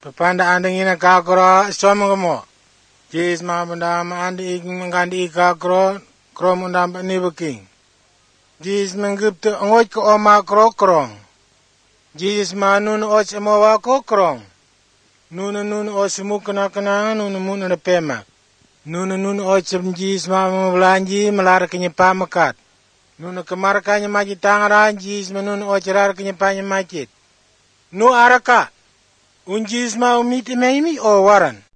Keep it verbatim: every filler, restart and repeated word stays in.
Papanda anding ina kakro somong mo. Jis ma banda ma andi iking mangandi kakro kro munda ni buking. Jis mengupte ngoy ko oma kro krong. Jis ma nun och mo wa ko krong. Nun nun och mu kena kena nun mun na pemak. Nun nun och jis ma belanji melar kenyepa mekat. Nun kemar kanya maji tangaran jis ma nun och rar kenyepa majit. Nu araka. Unjis ma umiti meimi o waran.